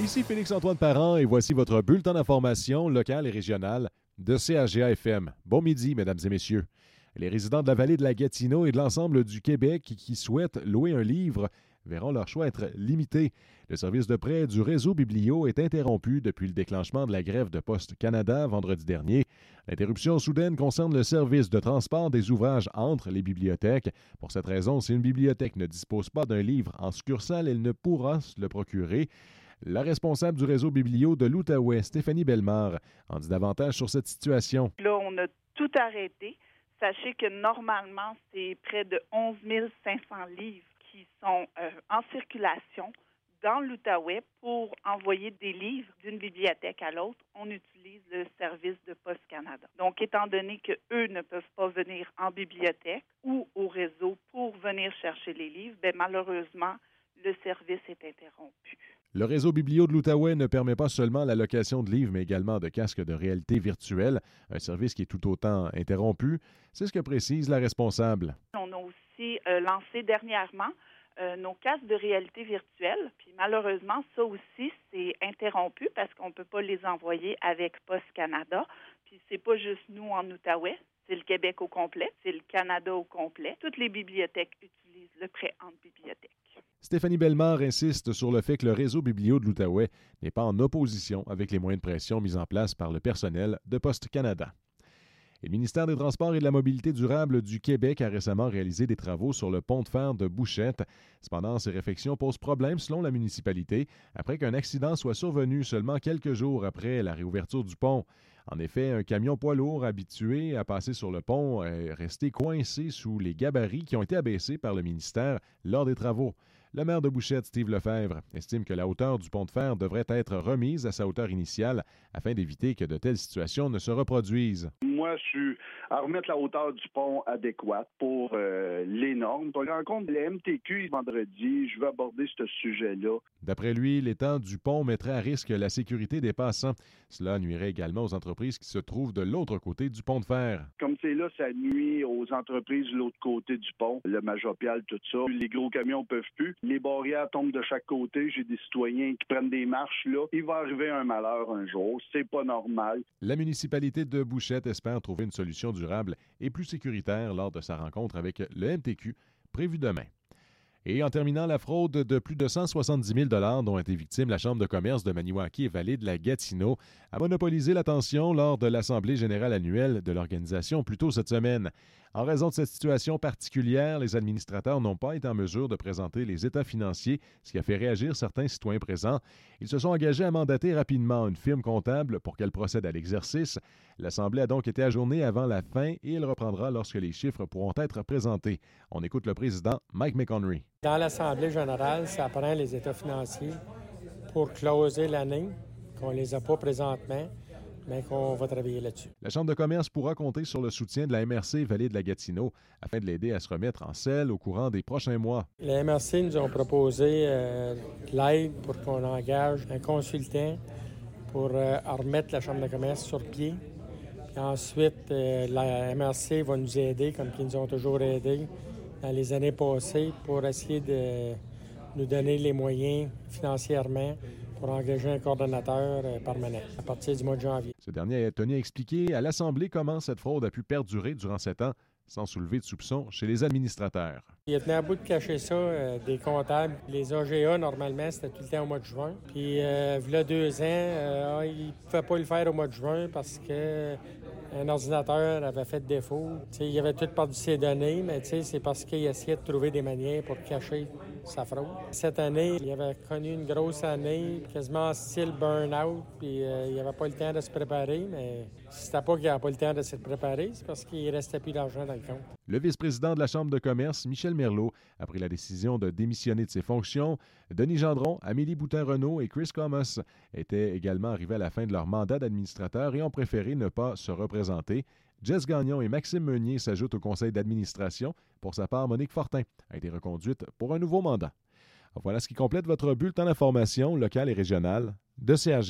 Ici Félix-Antoine Parent et voici votre bulletin d'information locale et régionale de CHGA-FM. Bon midi, mesdames et messieurs. Les résidents de la vallée de la Gatineau et de l'ensemble du Québec qui souhaitent louer un livre verront leur choix être limité. Le service de prêt du réseau Biblio est interrompu depuis le déclenchement de la grève de Poste Canada vendredi dernier. L'interruption soudaine concerne le service de transport des ouvrages entre les bibliothèques. Pour cette raison, si une bibliothèque ne dispose pas d'un livre en succursale, elle ne pourra se le procurer. La responsable du réseau Biblio de l'Outaouais, Stéphanie Bellemare, en dit davantage sur cette situation. Là, on a tout arrêté. Sachez que normalement, c'est près de 11 500 livres qui sont en circulation dans l'Outaouais pour envoyer des livres d'une bibliothèque à l'autre. On utilise le service de Poste Canada. Donc, étant donné qu'eux ne peuvent pas venir en bibliothèque ou au réseau pour venir chercher les livres, bien, malheureusement, le service est interrompu. Le réseau Biblio de l'Outaouais ne permet pas seulement la location de livres, mais également de casques de réalité virtuelle, un service qui est tout autant interrompu. C'est ce que précise la responsable. On a aussi lancé dernièrement nos casques de réalité virtuelle, puis malheureusement, ça aussi, c'est interrompu parce qu'on ne peut pas les envoyer avec Poste Canada. Puis c'est pas juste nous en Outaouais, c'est le Québec au complet, c'est le Canada au complet. Toutes les bibliothèques utilisent le prêt entre bibliothèques. Stéphanie Bellemare insiste sur le fait que le réseau Biblio de l'Outaouais n'est pas en opposition avec les moyens de pression mis en place par le personnel de Poste Canada. Et le ministère des Transports et de la Mobilité durable du Québec a récemment réalisé des travaux sur le pont de fer de Bouchette. Cependant, ces réfections posent problème selon la municipalité après qu'un accident soit survenu seulement quelques jours après la réouverture du pont. En effet, un camion poids lourd habitué à passer sur le pont est resté coincé sous les gabarits qui ont été abaissés par le ministère lors des travaux. Le maire de Bouchette, Steve Lefebvre, estime que la hauteur du pont de fer devrait être remise à sa hauteur initiale afin d'éviter que de telles situations ne se reproduisent. Moi, je suis à remettre la hauteur du pont adéquate pour les normes. On rencontre les MTQ vendredi. Je vais aborder ce sujet-là. D'après lui, l'étang du pont mettrait à risque la sécurité des passants. Cela nuirait également aux entreprises qui se trouvent de l'autre côté du pont de fer. Comme c'est là, ça nuit aux entreprises de l'autre côté du pont, le Majopial, tout ça. Les gros camions ne peuvent plus. Les barrières tombent de chaque côté. J'ai des citoyens qui prennent des marches là. Il va arriver un malheur un jour. C'est pas normal. La municipalité de Bouchette espère trouver une solution durable et plus sécuritaire lors de sa rencontre avec le MTQ prévue demain. Et en terminant, la fraude de plus de 170 000 $ dont a été victime la Chambre de commerce de Maniwaki et Vallée de la Gatineau a monopolisé l'attention lors de l'Assemblée générale annuelle de l'organisation plus tôt cette semaine. En raison de cette situation particulière, les administrateurs n'ont pas été en mesure de présenter les états financiers, ce qui a fait réagir certains citoyens présents. Ils se sont engagés à mandater rapidement une firme comptable pour qu'elle procède à l'exercice. L'Assemblée a donc été ajournée avant la fin et elle reprendra lorsque les chiffres pourront être présentés. On écoute le président Mike McHenry. Dans l'Assemblée générale, ça prend les états financiers pour closer l'année, qu'on ne les a pas présentement, mais qu'on va travailler là-dessus. La Chambre de commerce pourra compter sur le soutien de la MRC Vallée de la Gatineau afin de l'aider à se remettre en selle au courant des prochains mois. La MRC nous ont proposé de l'aide pour qu'on engage un consultant pour remettre la Chambre de commerce sur pied. Puis ensuite, la MRC va nous aider, comme ils nous ont toujours aidés dans les années passées, pour essayer de nous donner les moyens financièrement pour engager un coordonnateur permanent à partir du mois de janvier. Ce dernier a tenu à expliquer à l'Assemblée comment cette fraude a pu perdurer durant 7 ans sans soulever de soupçons chez les administrateurs. Il a tenu à bout de cacher ça, des comptables. Les AGA, normalement, c'était tout le temps au mois de juin. Puis, il y a 2 ans, il ne pouvait pas le faire au mois de juin parce qu'un ordinateur avait fait défaut. T'sais, il avait tout perdu ses données, mais c'est parce qu'il essayait de trouver des manières pour cacher sa fraude. Cette année, il avait connu une grosse année, quasiment en style burn-out, puis il n'avait pas le temps de se préparer, mais c'était pas qu'il n'avait pas le temps de se préparer, c'est parce qu'il restait plus d'argent dans le compte. Le vice-président de la Chambre de commerce, Michel Merlot, a pris la décision de démissionner de ses fonctions. Denis Gendron, Amélie Boutin-Renaud et Chris Comas étaient également arrivés à la fin de leur mandat d'administrateur et ont préféré ne pas se représenter. Jess Gagnon et Maxime Meunier s'ajoutent au conseil d'administration. Pour sa part, Monique Fortin a été reconduite pour un nouveau mandat. Voilà ce qui complète votre bulletin d'information locale et régionale de CRG.